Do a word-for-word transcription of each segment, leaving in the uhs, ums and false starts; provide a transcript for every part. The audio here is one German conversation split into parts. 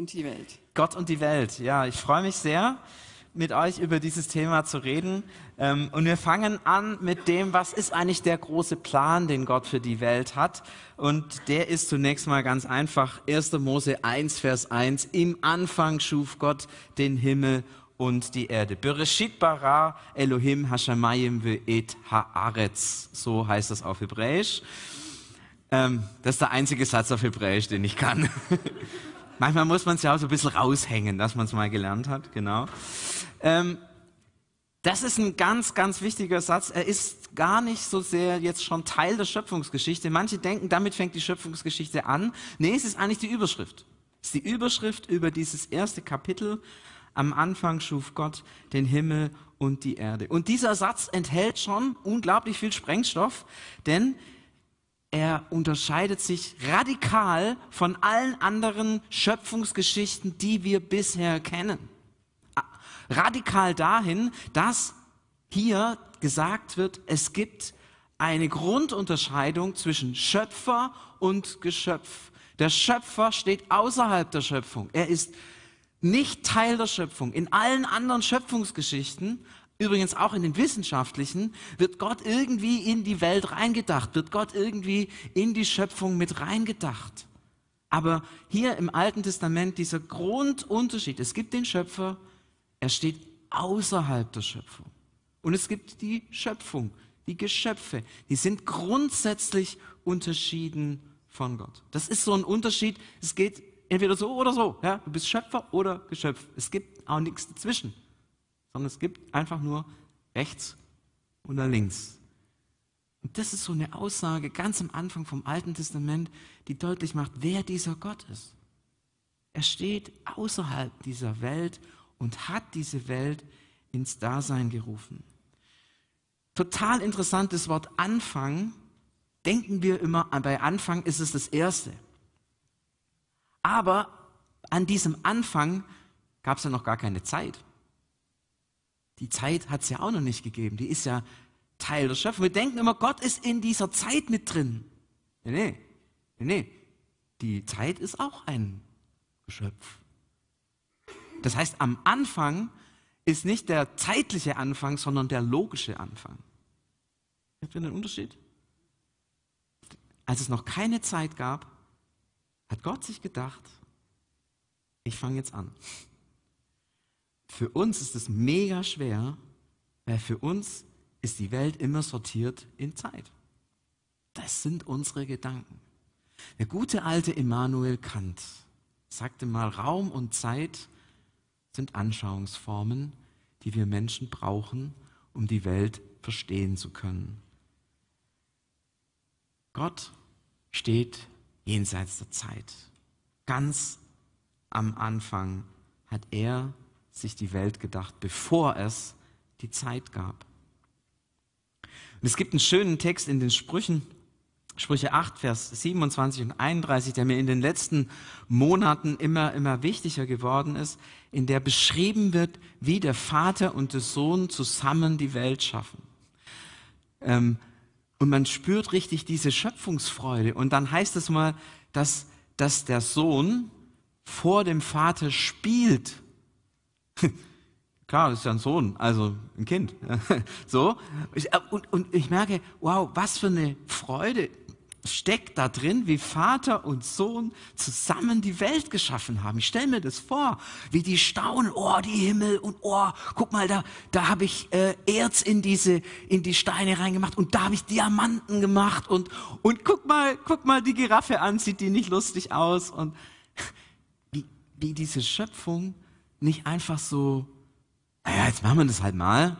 und die Welt. Gott und die Welt. Ja, ich freue mich sehr, mit euch über dieses Thema zu reden. Und wir fangen an mit dem, was ist eigentlich der große Plan, den Gott für die Welt hat. Und der ist zunächst mal ganz einfach. erster Mose eins, Vers eins. Im Anfang schuf Gott den Himmel und die Erde. Bereshit bara Elohim hashamayim ve'et haaretz. So heißt das auf Hebräisch. Ähm, das ist der einzige Satz auf Hebräisch, den ich kann. Manchmal muss man es ja auch so ein bisschen raushängen, dass man es mal gelernt hat, genau. Ähm, das ist ein ganz, ganz wichtiger Satz. Er ist gar nicht so sehr jetzt schon Teil der Schöpfungsgeschichte. Manche denken, damit fängt die Schöpfungsgeschichte an. Nee, es ist eigentlich die Überschrift. Es ist die Überschrift über dieses erste Kapitel. Am Anfang schuf Gott den Himmel und die Erde. Und dieser Satz enthält schon unglaublich viel Sprengstoff, denn er unterscheidet sich radikal von allen anderen Schöpfungsgeschichten, die wir bisher kennen. Radikal dahin, dass hier gesagt wird, es gibt eine Grundunterscheidung zwischen Schöpfer und Geschöpf. Der Schöpfer steht außerhalb der Schöpfung. Er ist nicht Teil der Schöpfung. In allen anderen Schöpfungsgeschichten, übrigens auch in den wissenschaftlichen, wird Gott irgendwie in die Welt reingedacht, wird Gott irgendwie in die Schöpfung mit reingedacht. Aber hier im Alten Testament dieser Grundunterschied, es gibt den Schöpfer, er steht außerhalb der Schöpfung. Und es gibt die Schöpfung, die Geschöpfe, die sind grundsätzlich unterschieden von Gott. Das ist so ein Unterschied, es geht entweder so oder so. Ja? Du bist Schöpfer oder Geschöpf. Es gibt auch nichts dazwischen, sondern es gibt einfach nur rechts oder links. Und das ist so eine Aussage ganz am Anfang vom Alten Testament, die deutlich macht, wer dieser Gott ist. Er steht außerhalb dieser Welt und hat diese Welt ins Dasein gerufen. Total interessantes Wort Anfang. Denken wir immer, bei Anfang ist es das Erste. Aber an diesem Anfang gab es ja noch gar keine Zeit. Die Zeit hat es ja auch noch nicht gegeben. Die ist ja Teil der Schöpfung. Wir denken immer, Gott ist in dieser Zeit mit drin. Nee, nee, nee, nee. Die Zeit ist auch ein Geschöpf. Das heißt, am Anfang ist nicht der zeitliche Anfang, sondern der logische Anfang. Habt ihr den Unterschied? Als es noch keine Zeit gab, hat Gott sich gedacht, ich fange jetzt an. Für uns ist es mega schwer, weil für uns ist die Welt immer sortiert in Zeit. Das sind unsere Gedanken. Der gute alte Immanuel Kant sagte mal, Raum und Zeit sind Anschauungsformen, die wir Menschen brauchen, um die Welt verstehen zu können. Gott steht jenseits der Zeit. Ganz am Anfang hat er sich die Welt gedacht, bevor es die Zeit gab. Und es gibt einen schönen Text in den Sprüchen, Sprüche acht, Vers siebenundzwanzig und einunddreißig, der mir in den letzten Monaten immer, immer wichtiger geworden ist, in der beschrieben wird, wie der Vater und der Sohn zusammen die Welt schaffen. Ähm, und man spürt richtig diese Schöpfungsfreude. Und dann heißt es mal, dass, dass der Sohn vor dem Vater spielt. Klar, das ist ja ein Sohn, also ein Kind. So. Und, und ich merke, wow, was für eine Freude steckt da drin, wie Vater und Sohn zusammen die Welt geschaffen haben. Ich stelle mir das vor, wie die staunen, oh, die Himmel und oh, guck mal, da, da habe ich äh, Erz in diese, in die Steine reingemacht und da habe ich Diamanten gemacht und, und guck mal, guck mal die Giraffe an, sieht die nicht lustig aus und wie, wie diese Schöpfung nicht einfach so, naja, jetzt machen wir das halt mal.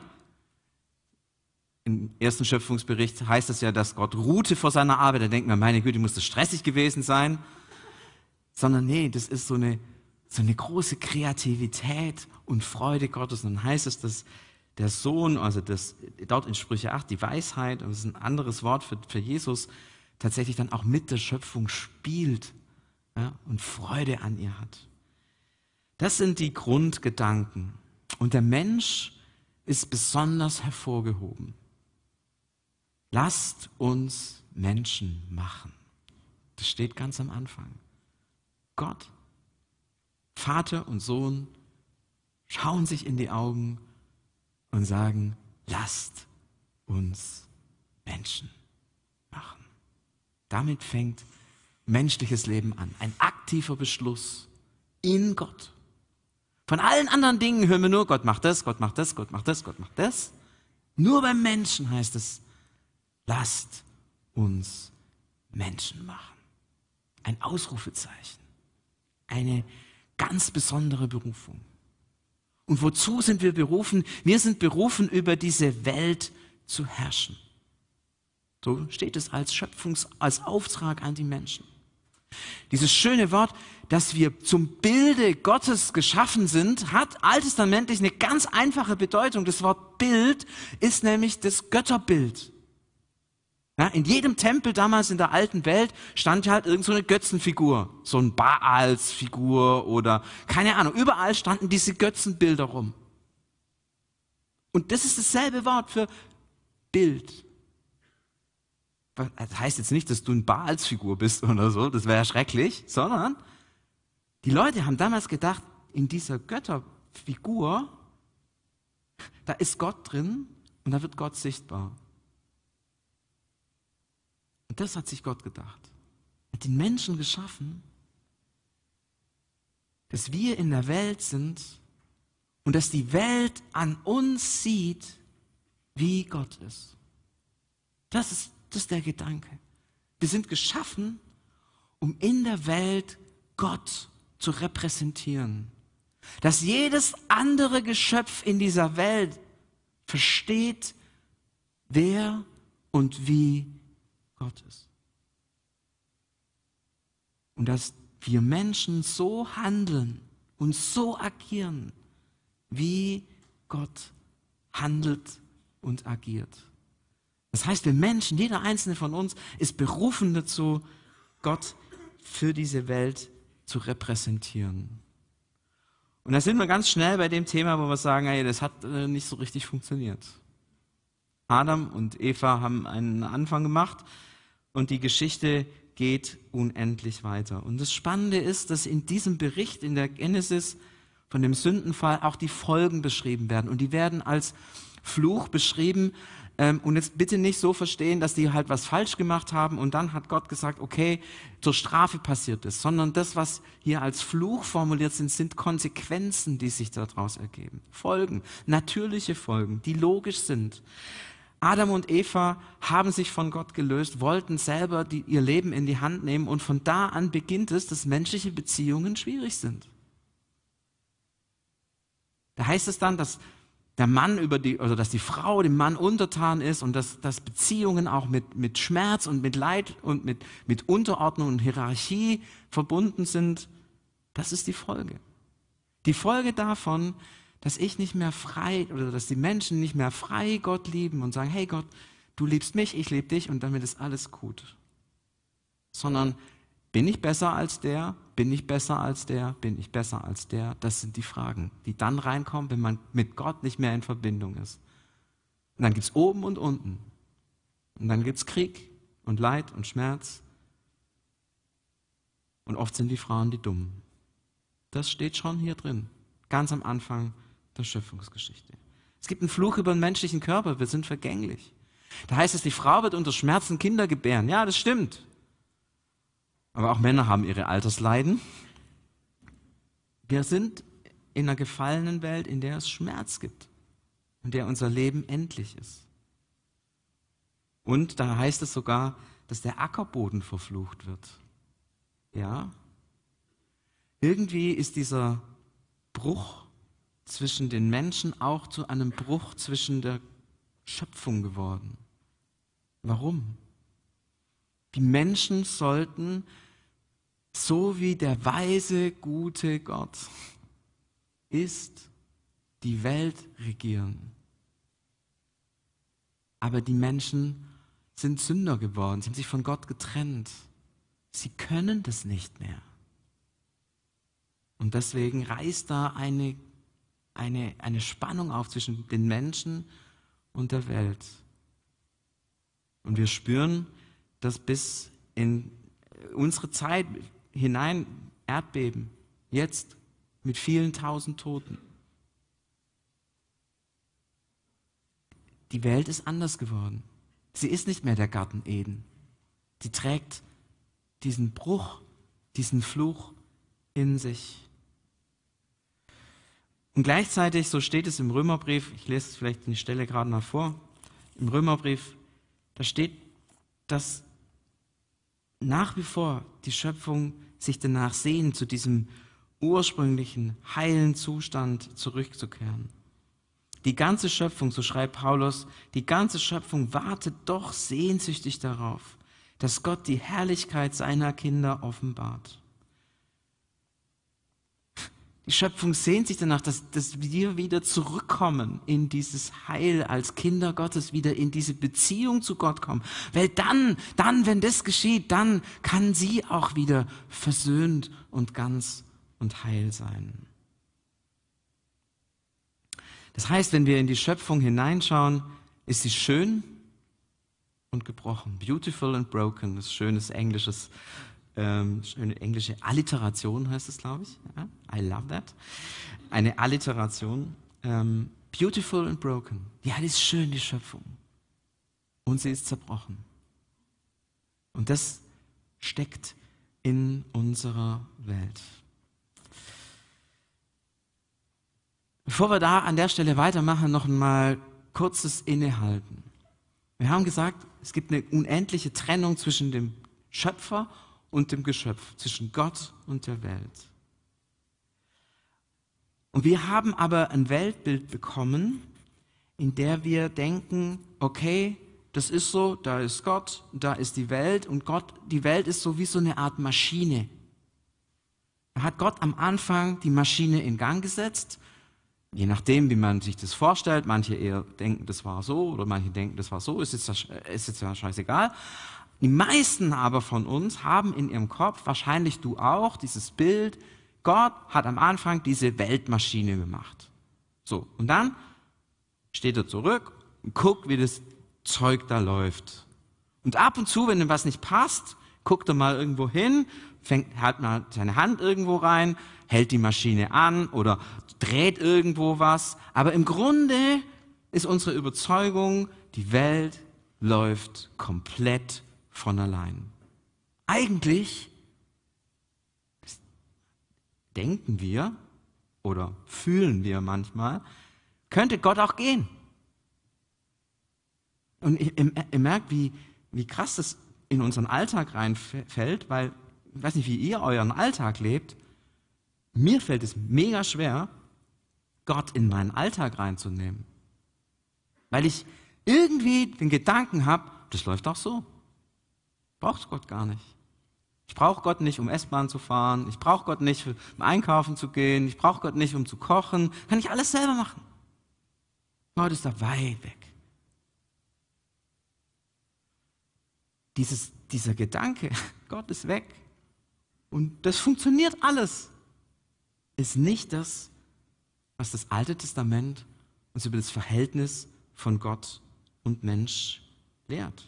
Im ersten Schöpfungsbericht heißt es ja, dass Gott ruhte vor seiner Arbeit. Da denkt man, meine Güte, muss das stressig gewesen sein. Sondern nee, das ist so eine, so eine große Kreativität und Freude Gottes. Und dann heißt es, dass der Sohn, also das, dort in Sprüche acht, die Weisheit, und das ist ein anderes Wort für, für Jesus, tatsächlich dann auch mit der Schöpfung spielt, ja, und Freude an ihr hat. Das sind die Grundgedanken. Und der Mensch ist besonders hervorgehoben. Lasst uns Menschen machen. Das steht ganz am Anfang. Gott Vater und Sohn schauen sich in die Augen und sagen, lasst uns Menschen machen. Damit fängt menschliches Leben an. Ein aktiver Beschluss in Gott. Von allen anderen Dingen hören wir nur, Gott macht das, Gott macht das, Gott macht das, Gott macht das. Nur beim Menschen heißt es, lasst uns Menschen machen. Ein Ausrufezeichen. Eine ganz besondere Berufung. Und wozu sind wir berufen? Wir sind berufen, über diese Welt zu herrschen. So steht es als Schöpfungs-, als Auftrag an die Menschen. Dieses schöne Wort, dass wir zum Bilde Gottes geschaffen sind, hat alttestamentlich eine ganz einfache Bedeutung. Das Wort Bild ist nämlich das Götterbild. Ja, in jedem Tempel damals in der alten Welt stand halt irgend so eine Götzenfigur, so ein Baalsfigur oder keine Ahnung. Überall standen diese Götzenbilder rum. Und das ist dasselbe Wort für Bild. Das heißt jetzt nicht, dass du eine Baalsfigur bist oder so, das wäre ja schrecklich, sondern die Leute haben damals gedacht, in dieser Götterfigur, da ist Gott drin und da wird Gott sichtbar. Und das hat sich Gott gedacht. Er hat den Menschen geschaffen, dass wir in der Welt sind und dass die Welt an uns sieht, wie Gott ist. Das ist, das ist der Gedanke. Wir sind geschaffen, um in der Welt Gott zu repräsentieren. Dass jedes andere Geschöpf in dieser Welt versteht, wer und wie Gott ist. Und dass wir Menschen so handeln und so agieren, wie Gott handelt und agiert. Das heißt, wir Menschen, jeder einzelne von uns, ist berufen dazu, Gott für diese Welt zu repräsentieren. Und da sind wir ganz schnell bei dem Thema, wo wir sagen, hey, das hat äh, nicht so richtig funktioniert. Adam und Eva haben einen Anfang gemacht und die Geschichte geht unendlich weiter. Und das Spannende ist, dass in diesem Bericht in der Genesis von dem Sündenfall auch die Folgen beschrieben werden. Und die werden als Fluch beschrieben. Ähm, und jetzt bitte nicht so verstehen, dass die halt was falsch gemacht haben und dann hat Gott gesagt, okay, zur Strafe passiert es. Sondern das, was hier als Fluch formuliert sind, sind Konsequenzen, die sich daraus ergeben. Folgen, natürliche Folgen, die logisch sind. Adam und Eva haben sich von Gott gelöst, wollten selber die, ihr Leben in die Hand nehmen und von da an beginnt es, dass menschliche Beziehungen schwierig sind. Da heißt es dann, dass der Mann über die, oder dass die Frau dem Mann untertan ist und dass, dass Beziehungen auch mit, mit Schmerz und mit Leid und mit, mit Unterordnung und Hierarchie verbunden sind. Das ist die Folge. Die Folge davon, dass ich nicht mehr frei oder dass die Menschen nicht mehr frei Gott lieben und sagen, hey Gott, du liebst mich, ich liebe dich und damit ist alles gut. Sondern bin ich besser als der, bin ich besser als der, bin ich besser als der? Das sind die Fragen, die dann reinkommen, wenn man mit Gott nicht mehr in Verbindung ist. Und dann gibt es oben und unten. Und dann gibt es Krieg und Leid und Schmerz. Und oft sind die Frauen die Dummen. Das steht schon hier drin, ganz am Anfang der Schöpfungsgeschichte. Es gibt einen Fluch über den menschlichen Körper, wir sind vergänglich. Da heißt es, die Frau wird unter Schmerzen Kinder gebären. Ja, das stimmt. Aber auch Männer haben ihre Altersleiden. Wir sind in einer gefallenen Welt, in der es Schmerz gibt, in der unser Leben endlich ist. Und da heißt es sogar, dass der Ackerboden verflucht wird. Ja? Irgendwie ist dieser Bruch zwischen den Menschen auch zu einem Bruch zwischen der Schöpfung geworden. Warum? Die Menschen sollten, so wie der weise, gute Gott ist, die Welt regieren. Aber die Menschen sind Sünder geworden, sie haben sich von Gott getrennt. Sie können das nicht mehr. Und deswegen reißt da eine, eine, eine Spannung auf zwischen den Menschen und der Welt. Und wir spüren, dass bis in unsere Zeit hinein Erdbeben, jetzt mit vielen tausend Toten. Die Welt ist anders geworden. Sie ist nicht mehr der Garten Eden. Sie trägt diesen Bruch, diesen Fluch in sich. Und gleichzeitig, so steht es im Römerbrief, ich lese es vielleicht die Stelle gerade mal vor, im Römerbrief, da steht, dass nach wie vor die Schöpfung sich danach sehnt, zu diesem ursprünglichen, heilen Zustand zurückzukehren. Die ganze Schöpfung, so schreibt Paulus, die ganze Schöpfung wartet doch sehnsüchtig darauf, dass Gott die Herrlichkeit seiner Kinder offenbart. Die Schöpfung sehnt sich danach, dass, dass wir wieder zurückkommen in dieses Heil als Kinder Gottes, wieder in diese Beziehung zu Gott kommen. Weil dann, dann, wenn das geschieht, dann kann sie auch wieder versöhnt und ganz und heil sein. Das heißt, wenn wir in die Schöpfung hineinschauen, ist sie schön und gebrochen. Beautiful and broken, das ist schönes englisches Ähm, schöne englische Alliteration heißt es, glaube ich. Ja? I love that. Eine Alliteration. Ähm, beautiful and broken. Ja, die ist schön, die Schöpfung. Und sie ist zerbrochen. Und das steckt in unserer Welt. Bevor wir da an der Stelle weitermachen, noch einmal kurzes Innehalten. Wir haben gesagt, es gibt eine unendliche Trennung zwischen dem Schöpfer und dem Geschöpf, zwischen Gott und der Welt. Und wir haben aber ein Weltbild bekommen, in der wir denken, okay, das ist so, da ist Gott, da ist die Welt und Gott, die Welt ist so wie so eine Art Maschine. Da hat Gott am Anfang die Maschine in Gang gesetzt, je nachdem, wie man sich das vorstellt, manche eher denken, das war so oder manche denken, das war so, ist jetzt, ist jetzt ja scheißegal. Die meisten aber von uns haben in ihrem Kopf, wahrscheinlich du auch, dieses Bild, Gott hat am Anfang diese Weltmaschine gemacht. So, und dann steht er zurück und guckt, wie das Zeug da läuft. Und ab und zu, wenn ihm was nicht passt, guckt er mal irgendwo hin, fängt, hält mal seine Hand irgendwo rein, hält die Maschine an oder dreht irgendwo was. Aber im Grunde ist unsere Überzeugung, die Welt läuft komplett von allein. Eigentlich denken wir oder fühlen wir manchmal, könnte Gott auch gehen. Und ihr, ihr merkt, wie, wie krass das in unseren Alltag reinfällt, weil, ich weiß nicht, wie ihr euren Alltag lebt, mir fällt es mega schwer, Gott in meinen Alltag reinzunehmen. Weil ich irgendwie den Gedanken habe, das läuft auch so. Braucht Gott gar nicht. Ich brauche Gott nicht, um S-Bahn zu fahren. Ich brauche Gott nicht, um einkaufen zu gehen. Ich brauche Gott nicht, um zu kochen. Kann ich alles selber machen. Gott ist da weit weg. Dieses, dieser Gedanke, Gott ist weg und das funktioniert alles, ist nicht das, was das Alte Testament uns über das Verhältnis von Gott und Mensch lehrt.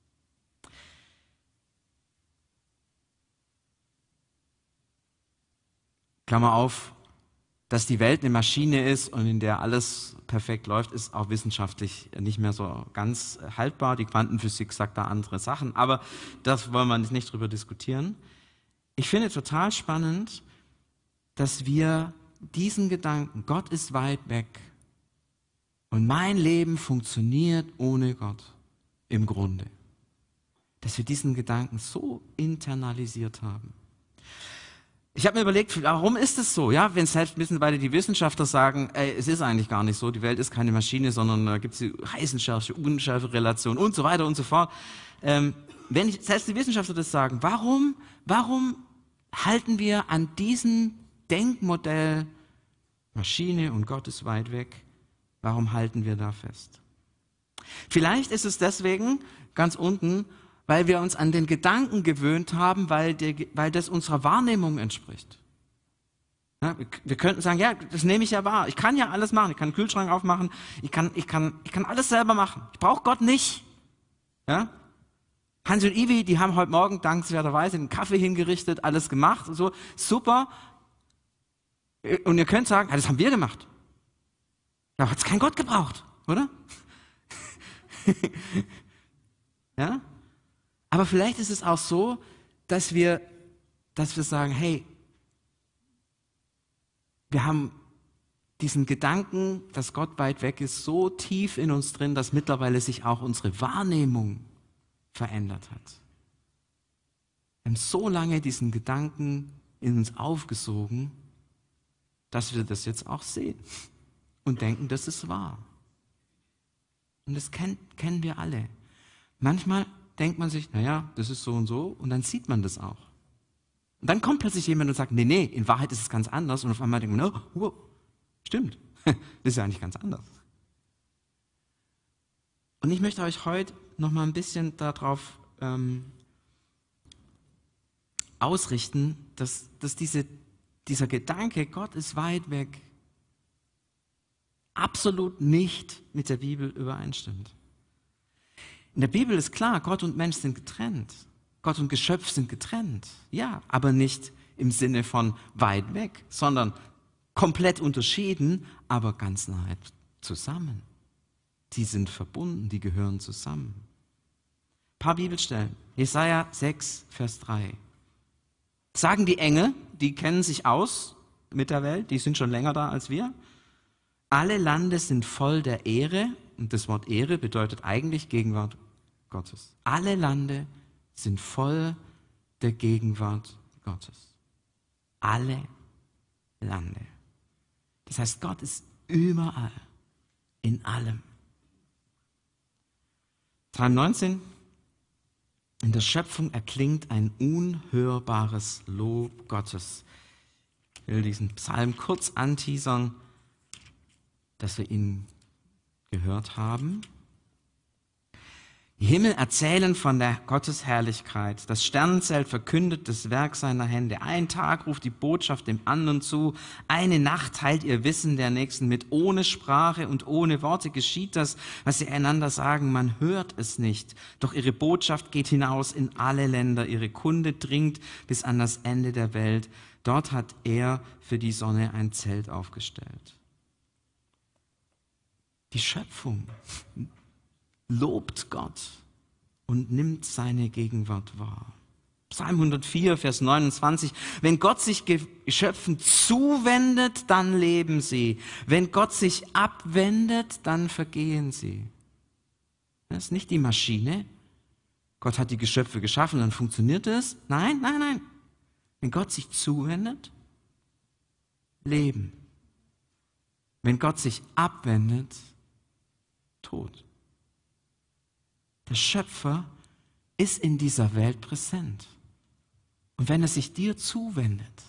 Klammer auf, dass die Welt eine Maschine ist und in der alles perfekt läuft, ist auch wissenschaftlich nicht mehr so ganz haltbar. Die Quantenphysik sagt da andere Sachen, aber das wollen wir nicht drüber diskutieren. Ich finde total spannend, dass wir diesen Gedanken, Gott ist weit weg und mein Leben funktioniert ohne Gott im Grunde, dass wir diesen Gedanken so internalisiert haben. Ich habe mir überlegt, warum ist es so? Ja, wenn selbst mittlerweile die Wissenschaftler sagen, ey, es ist eigentlich gar nicht so, die Welt ist keine Maschine, sondern da gibt es die Heisenschärfe-Unschärfe-Relation und so weiter und so fort. Ähm, wenn ich, selbst die Wissenschaftler das sagen, warum, warum halten wir an diesem Denkmodell Maschine und Gott ist weit weg? Warum halten wir da fest? Vielleicht ist es deswegen ganz unten, weil wir uns an den Gedanken gewöhnt haben, weil, der, weil das unserer Wahrnehmung entspricht. Ja, wir, wir könnten sagen, ja, das nehme ich ja wahr. Ich kann ja alles machen. Ich kann einen Kühlschrank aufmachen. Ich kann, ich kann, ich kann alles selber machen. Ich brauche Gott nicht. Ja? Hans und Ivi, die haben heute Morgen dankenswerterweise einen Kaffee hingerichtet, alles gemacht und so. Super. Und ihr könnt sagen, ja, das haben wir gemacht. Da hat es kein Gott gebraucht, oder? Ja? Aber vielleicht ist es auch so, dass wir, dass wir sagen, hey, wir haben diesen Gedanken, dass Gott weit weg ist, so tief in uns drin, dass mittlerweile sich auch unsere Wahrnehmung verändert hat. Wir haben so lange diesen Gedanken in uns aufgesogen, dass wir das jetzt auch sehen und denken, das ist wahr. Und das kennen, kennen wir alle. Manchmal denkt man sich, naja, das ist so und so, und dann sieht man das auch. Und dann kommt plötzlich jemand und sagt, nee, nee, in Wahrheit ist es ganz anders. Und auf einmal denkt man, oh, wow, stimmt, das ist ja eigentlich ganz anders. Und ich möchte euch heute noch mal ein bisschen darauf ähm, ausrichten, dass, dass diese, dieser Gedanke, Gott ist weit weg, absolut nicht mit der Bibel übereinstimmt. In der Bibel ist klar, Gott und Mensch sind getrennt. Gott und Geschöpf sind getrennt. Ja, aber nicht im Sinne von weit weg, sondern komplett unterschieden, aber ganz nahe zusammen. Die sind verbunden, die gehören zusammen. Ein paar Bibelstellen. Jesaja sechs, Vers drei. Sagen die Engel, die kennen sich aus mit der Welt, die sind schon länger da als wir. Alle Lande sind voll der Ehre, und das Wort Ehre bedeutet eigentlich Gegenwart Gottes. Alle Lande sind voll der Gegenwart Gottes. Alle Lande. Das heißt, Gott ist überall, in allem. Psalm neunzehn. In der Schöpfung erklingt ein unhörbares Lob Gottes. Ich will diesen Psalm kurz anteasern, dass wir ihn gehört haben. Die Himmel erzählen von der Gottesherrlichkeit. Das Sternenzelt verkündet das Werk seiner Hände. Ein Tag ruft die Botschaft dem anderen zu. Eine Nacht teilt ihr Wissen der Nächsten mit. Ohne Sprache und ohne Worte geschieht das, was sie einander sagen. Man hört es nicht. Doch ihre Botschaft geht hinaus in alle Länder. Ihre Kunde dringt bis an das Ende der Welt. Dort hat er für die Sonne ein Zelt aufgestellt. Die Schöpfung lobt Gott und nimmt seine Gegenwart wahr. Psalm hundertvier, Vers neunundzwanzig. Wenn Gott sich Geschöpfen zuwendet, dann leben sie. Wenn Gott sich abwendet, dann vergehen sie. Das ist nicht die Maschine. Gott hat die Geschöpfe geschaffen, dann funktioniert es. Nein, nein, nein. Wenn Gott sich zuwendet, leben. Wenn Gott sich abwendet, Tod. Der Schöpfer ist in dieser Welt präsent. Und wenn er sich dir zuwendet,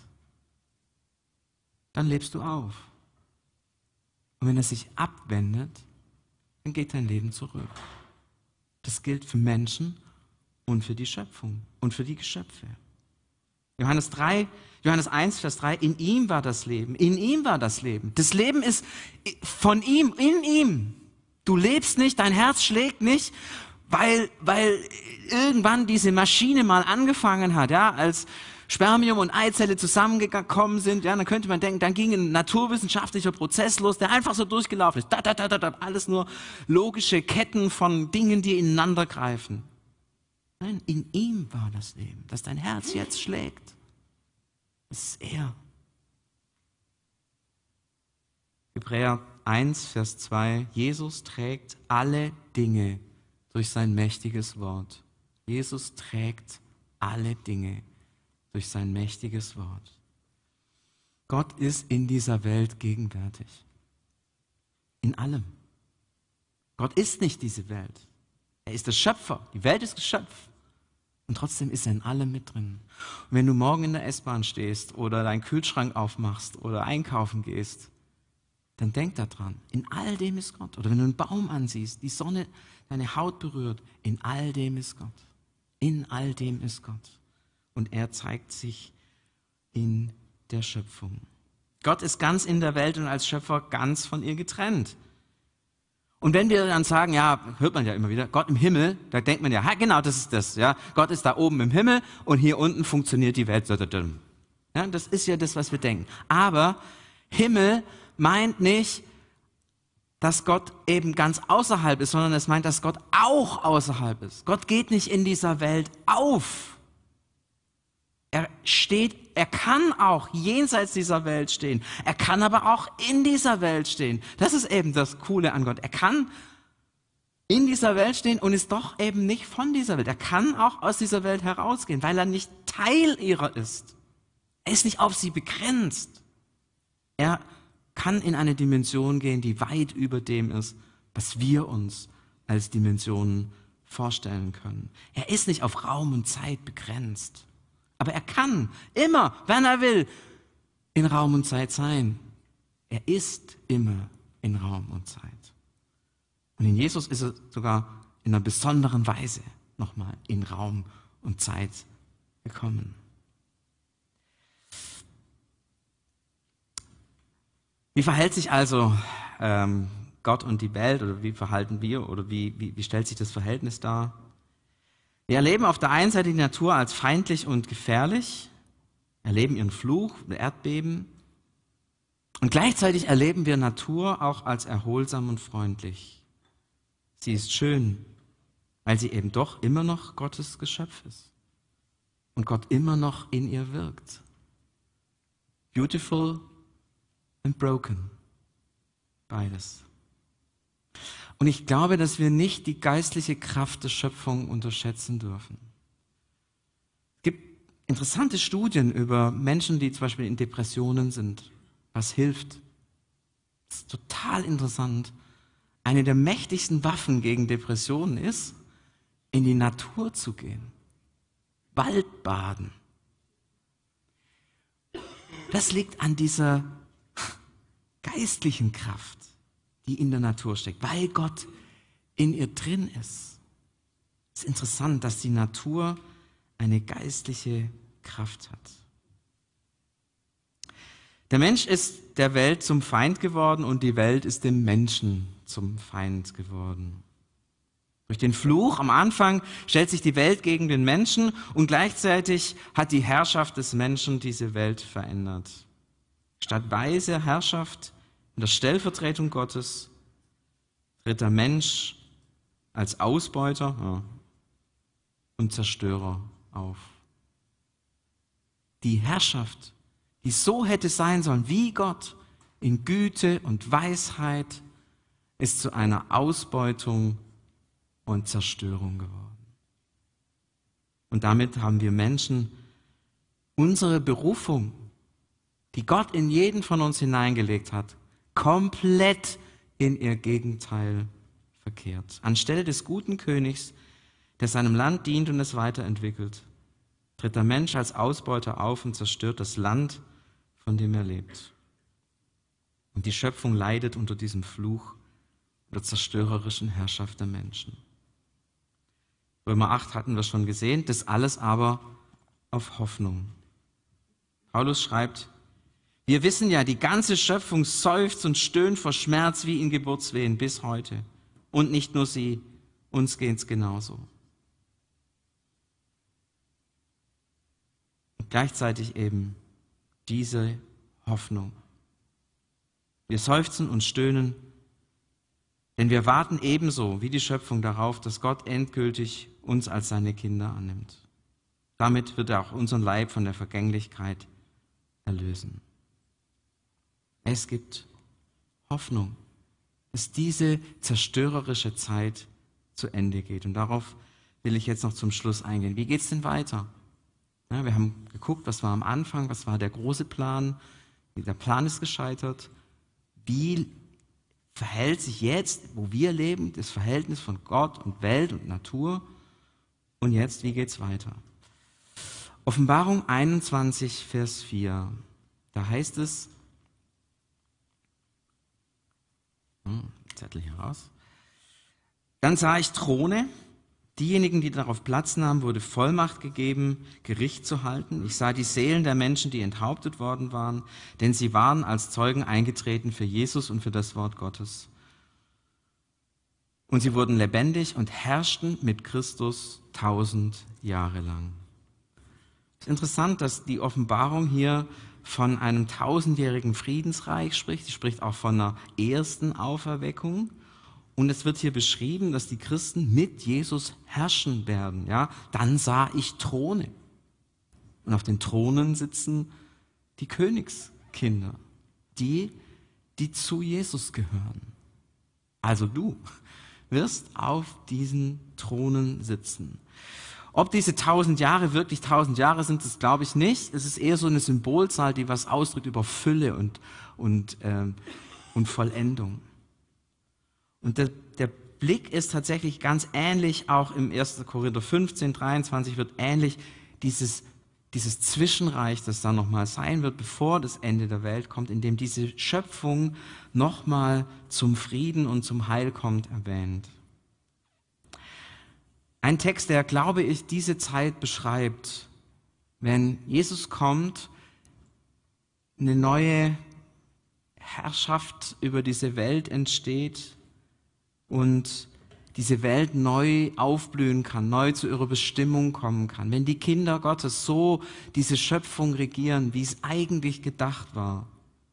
dann lebst du auf. Und wenn er sich abwendet, dann geht dein Leben zurück. Das gilt für Menschen und für die Schöpfung und für die Geschöpfe. Johannes drei, Johannes eins, Vers drei, in ihm war das Leben, in ihm war das Leben. Das Leben ist von ihm, in ihm. Du lebst nicht, dein Herz schlägt nicht, weil, weil irgendwann diese Maschine mal angefangen hat, ja, als Spermium und Eizelle zusammengekommen sind, ja, dann könnte man denken, dann ging ein naturwissenschaftlicher Prozess los, der einfach so durchgelaufen ist. Da, da, da, da, da, alles nur logische Ketten von Dingen, die ineinander greifen. Nein, in ihm war das Leben, dass dein Herz jetzt schlägt. Das ist er. Hebräer eins, Vers zwei, Jesus trägt alle Dinge durch sein mächtiges Wort. Jesus trägt alle Dinge durch sein mächtiges Wort. Gott ist in dieser Welt gegenwärtig. In allem. Gott ist nicht diese Welt. Er ist der Schöpfer. Die Welt ist Geschöpf. Und trotzdem ist er in allem mit drin. Und wenn du morgen in der S-Bahn stehst oder deinen Kühlschrank aufmachst oder einkaufen gehst, dann denk daran, in all dem ist Gott. Oder wenn du einen Baum ansiehst, die Sonne deine Haut berührt, in all dem ist Gott. In all dem ist Gott. Und er zeigt sich in der Schöpfung. Gott ist ganz in der Welt und als Schöpfer ganz von ihr getrennt. Und wenn wir dann sagen, ja, hört man ja immer wieder, Gott im Himmel, da denkt man ja, ha, genau, das ist das. Ja, Gott ist da oben im Himmel und hier unten funktioniert die Welt. Ja, das ist ja das, was wir denken. Aber Himmel meint nicht, dass Gott eben ganz außerhalb ist, sondern es meint, dass Gott auch außerhalb ist. Gott geht nicht in dieser Welt auf. Er steht, er kann auch jenseits dieser Welt stehen. Er kann aber auch in dieser Welt stehen. Das ist eben das Coole an Gott. Er kann in dieser Welt stehen und ist doch eben nicht von dieser Welt. Er kann auch aus dieser Welt herausgehen, weil er nicht Teil ihrer ist. Er ist nicht auf sie begrenzt. Er kann in eine Dimension gehen, die weit über dem ist, was wir uns als Dimensionen vorstellen können. Er ist nicht auf Raum und Zeit begrenzt. Aber er kann immer, wenn er will, in Raum und Zeit sein. Er ist immer in Raum und Zeit. Und in Jesus ist er sogar in einer besonderen Weise nochmal in Raum und Zeit gekommen. Wie verhält sich also ähm, Gott und die Welt, oder wie verhalten wir, oder wie, wie, wie stellt sich das Verhältnis dar? Wir erleben auf der einen Seite die Natur als feindlich und gefährlich, erleben ihren Fluch, Erdbeben, und gleichzeitig erleben wir Natur auch als erholsam und freundlich. Sie ist schön, weil sie eben doch immer noch Gottes Geschöpf ist und Gott immer noch in ihr wirkt. Beautiful and broken. Beides. Und ich glaube, dass wir nicht die geistliche Kraft der Schöpfung unterschätzen dürfen. Es gibt interessante Studien über Menschen, die zum Beispiel in Depressionen sind. Was hilft? Das ist total interessant. Eine der mächtigsten Waffen gegen Depressionen ist, in die Natur zu gehen. Waldbaden. Das liegt an dieser geistlichen Kraft, die in der Natur steckt, weil Gott in ihr drin ist. Es ist interessant, dass die Natur eine geistliche Kraft hat. Der Mensch ist der Welt zum Feind geworden und die Welt ist dem Menschen zum Feind geworden. Durch den Fluch am Anfang stellt sich die Welt gegen den Menschen und gleichzeitig hat die Herrschaft des Menschen diese Welt verändert. Statt weise Herrschaft in der Stellvertretung Gottes tritt der Mensch als Ausbeuter ja, und Zerstörer auf. Die Herrschaft, die so hätte sein sollen wie Gott, in Güte und Weisheit, ist zu einer Ausbeutung und Zerstörung geworden. Und damit haben wir Menschen unsere Berufung, die Gott in jeden von uns hineingelegt hat, komplett in ihr Gegenteil verkehrt. Anstelle des guten Königs, der seinem Land dient und es weiterentwickelt, tritt der Mensch als Ausbeuter auf und zerstört das Land, von dem er lebt. Und die Schöpfung leidet unter diesem Fluch der zerstörerischen Herrschaft der Menschen. Römer acht hatten wir schon gesehen, das alles aber auf Hoffnung. Paulus schreibt, wir wissen ja, die ganze Schöpfung seufzt und stöhnt vor Schmerz wie in Geburtswehen bis heute. Und nicht nur sie, uns geht's genauso. Und gleichzeitig eben diese Hoffnung. Wir seufzen und stöhnen, denn wir warten ebenso wie die Schöpfung darauf, dass Gott endgültig uns als seine Kinder annimmt. Damit wird er auch unseren Leib von der Vergänglichkeit erlösen. Es gibt Hoffnung, dass diese zerstörerische Zeit zu Ende geht. Und darauf will ich jetzt noch zum Schluss eingehen. Wie geht es denn weiter? Ja, wir haben geguckt, was war am Anfang, was war der große Plan. Der Plan ist gescheitert. Wie verhält sich jetzt, wo wir leben, das Verhältnis von Gott und Welt und Natur? Und jetzt, wie geht es weiter? Offenbarung einundzwanzig, Vers vier. Da heißt es, hm, Zettel hier raus. Dann sah ich Throne. Diejenigen, die darauf Platz nahmen, wurde Vollmacht gegeben, Gericht zu halten. Ich sah die Seelen der Menschen, die enthauptet worden waren, denn sie waren als Zeugen eingetreten für Jesus und für das Wort Gottes. Und sie wurden lebendig und herrschten mit Christus tausend Jahre lang. Es ist interessant, dass die Offenbarung hier von einem tausendjährigen Friedensreich spricht. Sie spricht auch von einer ersten Auferweckung. Und es wird hier beschrieben, dass die Christen mit Jesus herrschen werden. Ja? Dann sah ich Throne. Und auf den Thronen sitzen die Königskinder, die, die zu Jesus gehören. Also du wirst auf diesen Thronen sitzen. Ob diese tausend Jahre wirklich tausend Jahre sind, das glaube ich nicht. Es ist eher so eine Symbolzahl, die was ausdrückt über Fülle und, und, ähm, und Vollendung. Und der, der Blick ist tatsächlich ganz ähnlich, auch im ersten Korinther fünfzehn, dreiundzwanzig wird ähnlich dieses, dieses Zwischenreich, das dann nochmal sein wird, bevor das Ende der Welt kommt, in dem diese Schöpfung nochmal zum Frieden und zum Heil kommt, erwähnt. Ein Text, der, glaube ich, diese Zeit beschreibt, wenn Jesus kommt, eine neue Herrschaft über diese Welt entsteht und diese Welt neu aufblühen kann, neu zu ihrer Bestimmung kommen kann. Wenn die Kinder Gottes so diese Schöpfung regieren, wie es eigentlich gedacht war.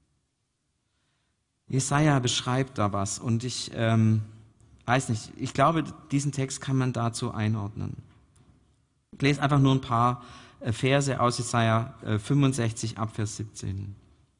Jesaja beschreibt da was und ich ähm, weiß nicht, ich glaube, diesen Text kann man dazu einordnen. Ich lese einfach nur ein paar Verse aus Jesaja fünfundsechzig ab Vers siebzehn.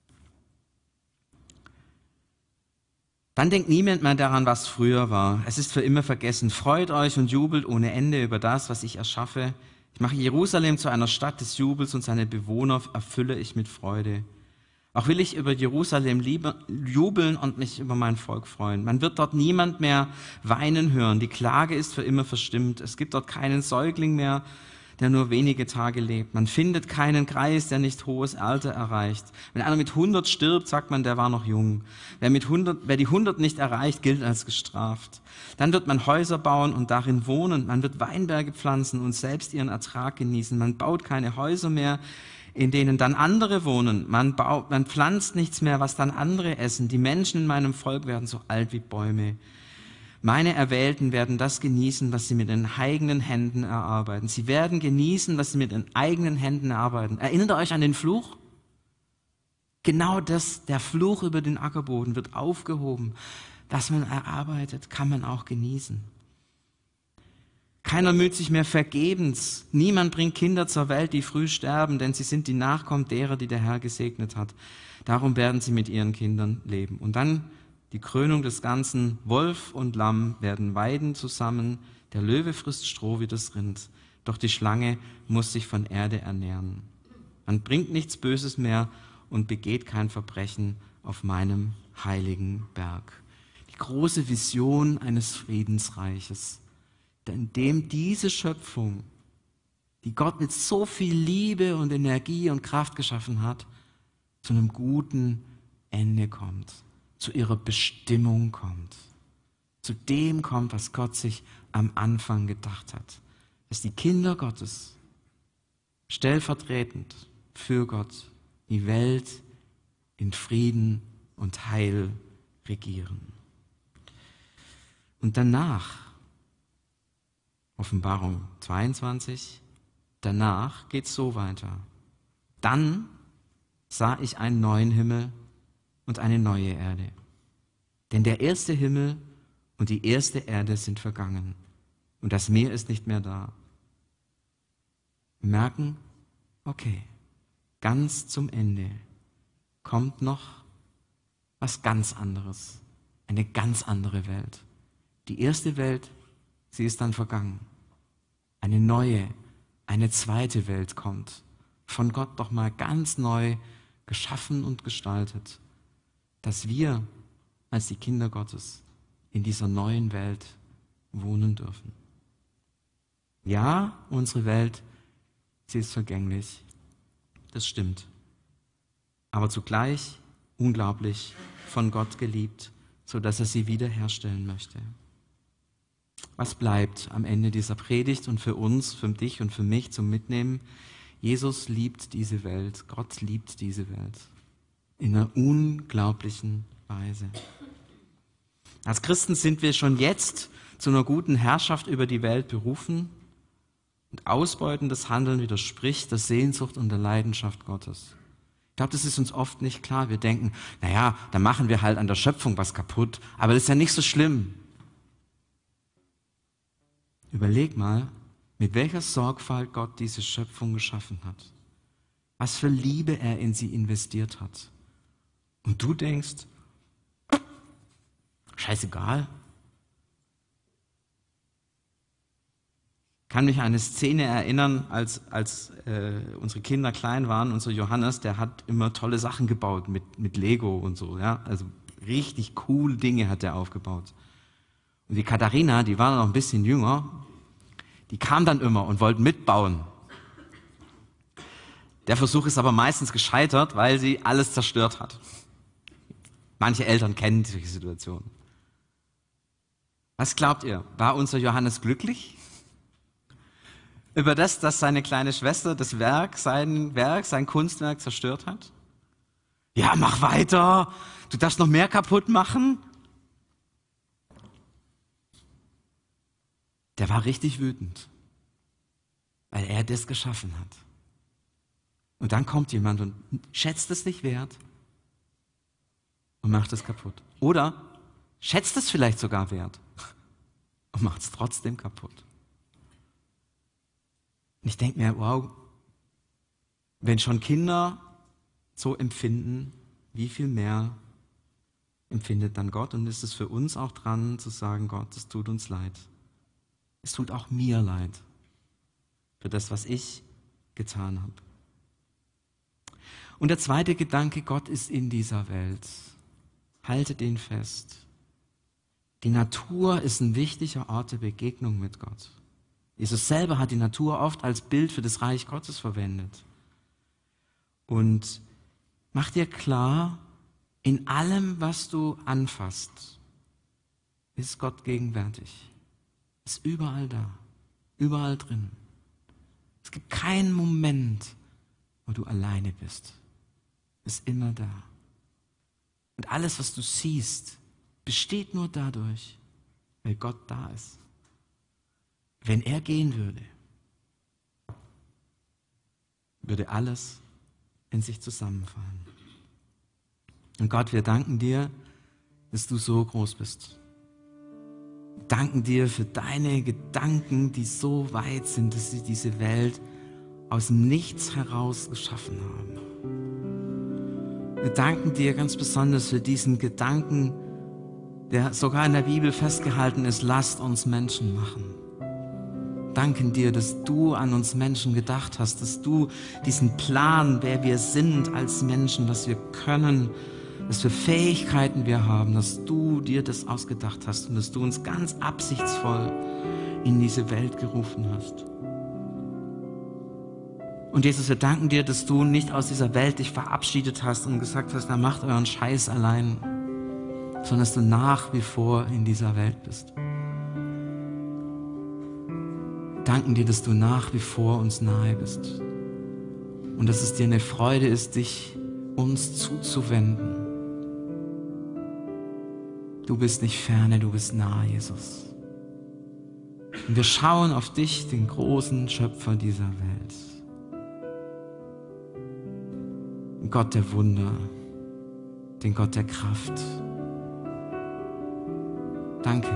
Dann denkt niemand mehr daran, was früher war. Es ist für immer vergessen. Freut euch und jubelt ohne Ende über das, was ich erschaffe. Ich mache Jerusalem zu einer Stadt des Jubels und seine Bewohner erfülle ich mit Freude. Auch will ich über Jerusalem liebe, jubeln und mich über mein Volk freuen. Man wird dort niemand mehr weinen hören. Die Klage ist für immer verstimmt. Es gibt dort keinen Säugling mehr, der nur wenige Tage lebt. Man findet keinen Greis, der nicht hohes Alter erreicht. Wenn einer mit hundert stirbt, sagt man, der war noch jung. Wer, mit hundert, wer die hundert nicht erreicht, gilt als gestraft. Dann wird man Häuser bauen und darin wohnen. Man wird Weinberge pflanzen und selbst ihren Ertrag genießen. Man baut keine Häuser mehr, in denen dann andere wohnen. Man baut, man pflanzt nichts mehr, was dann andere essen. Die Menschen in meinem Volk werden so alt wie Bäume. Meine Erwählten werden das genießen, was sie mit den eigenen Händen erarbeiten. Sie werden genießen, was sie mit den eigenen Händen erarbeiten. Erinnert ihr euch an den Fluch? Genau das, der Fluch über den Ackerboden wird aufgehoben. Was man erarbeitet, kann man auch genießen. Keiner müht sich mehr vergebens. Niemand bringt Kinder zur Welt, die früh sterben, denn sie sind die Nachkommen derer, die der Herr gesegnet hat. Darum werden sie mit ihren Kindern leben. Und dann die Krönung des Ganzen: Wolf und Lamm werden weiden zusammen, der Löwe frisst Stroh wie das Rind, doch die Schlange muss sich von Erde ernähren. Man bringt nichts Böses mehr und begeht kein Verbrechen auf meinem heiligen Berg. Die große Vision eines Friedensreiches, in dem diese Schöpfung, die Gott mit so viel Liebe und Energie und Kraft geschaffen hat, zu einem guten Ende kommt. Zu ihrer Bestimmung kommt, zu dem kommt, was Gott sich am Anfang gedacht hat. Dass die Kinder Gottes stellvertretend für Gott die Welt in Frieden und Heil regieren. Und danach, Offenbarung zweiundzwanzig, danach geht es so weiter. Dann sah ich einen neuen Himmel und eine neue Erde. Denn der erste Himmel und die erste Erde sind vergangen und das Meer ist nicht mehr da. Wir merken, okay, ganz zum Ende kommt noch was ganz anderes, eine ganz andere Welt. Die erste Welt, sie ist dann vergangen. Eine neue, eine zweite Welt kommt, von Gott doch mal ganz neu geschaffen und gestaltet, dass wir als die Kinder Gottes in dieser neuen Welt wohnen dürfen. Ja, unsere Welt, sie ist vergänglich, das stimmt, aber zugleich unglaublich von Gott geliebt, sodass er sie wiederherstellen möchte. Was bleibt am Ende dieser Predigt und für uns, für dich und für mich zum Mitnehmen? Jesus liebt diese Welt, Gott liebt diese Welt. In einer unglaublichen Weise. Als Christen sind wir schon jetzt zu einer guten Herrschaft über die Welt berufen und ausbeutendes Handeln widerspricht der Sehnsucht und der Leidenschaft Gottes. Ich glaube, das ist uns oft nicht klar. Wir denken, naja, da machen wir halt an der Schöpfung was kaputt, aber das ist ja nicht so schlimm. Überleg mal, mit welcher Sorgfalt Gott diese Schöpfung geschaffen hat. Was für Liebe er in sie investiert hat. Und du denkst, scheißegal. Ich kann mich an eine Szene erinnern, als, als äh, unsere Kinder klein waren. Unser Johannes, der hat immer tolle Sachen gebaut mit, mit Lego und so. Ja? Also richtig coole Dinge hat er aufgebaut. Und die Katharina, die war noch ein bisschen jünger, die kam dann immer und wollte mitbauen. Der Versuch ist aber meistens gescheitert, weil sie alles zerstört hat. Manche Eltern kennen solche Situationen. Was glaubt ihr? War unser Johannes glücklich über das, dass seine kleine Schwester das Werk, sein Werk, sein Kunstwerk zerstört hat? Ja, mach weiter. Du darfst noch mehr kaputt machen. Der war richtig wütend, weil er das geschaffen hat. Und dann kommt jemand und schätzt es nicht wert und macht es kaputt. Oder schätzt es vielleicht sogar wert und macht es trotzdem kaputt. Und ich denke mir, wow, wenn schon Kinder so empfinden, wie viel mehr empfindet dann Gott? Und ist es für uns auch dran zu sagen, Gott, es tut uns leid. Es tut auch mir leid für das, was ich getan habe. Und der zweite Gedanke, Gott ist in dieser Welt. Haltet ihn fest. Die Natur ist ein wichtiger Ort der Begegnung mit Gott. Jesus selber hat die Natur oft als Bild für das Reich Gottes verwendet. Und mach dir klar, in allem, was du anfasst, ist Gott gegenwärtig. Ist überall da, überall drin. Es gibt keinen Moment, wo du alleine bist. Ist immer da. Und alles, was du siehst, besteht nur dadurch, weil Gott da ist. Wenn er gehen würde, würde alles in sich zusammenfallen. Und Gott, wir danken dir, dass du so groß bist. Wir danken dir für deine Gedanken, die so weit sind, dass sie diese Welt aus dem Nichts heraus geschaffen haben. Wir danken dir ganz besonders für diesen Gedanken, der sogar in der Bibel festgehalten ist, lasst uns Menschen machen. Danken dir, dass du an uns Menschen gedacht hast, dass du diesen Plan, wer wir sind als Menschen, was wir können, was für Fähigkeiten wir haben, dass du dir das ausgedacht hast und dass du uns ganz absichtsvoll in diese Welt gerufen hast. Und Jesus, wir danken dir, dass du nicht aus dieser Welt dich verabschiedet hast und gesagt hast, na macht euren Scheiß allein, sondern dass du nach wie vor in dieser Welt bist. Wir danken dir, dass du nach wie vor uns nahe bist und dass es dir eine Freude ist, dich uns zuzuwenden. Du bist nicht ferne, du bist nahe, Jesus. Und wir schauen auf dich, den großen Schöpfer dieser Welt. Den Gott der Wunder, den Gott der Kraft. Danke.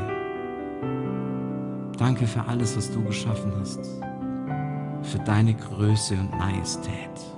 Danke für alles, was du geschaffen hast. Für deine Größe und Majestät.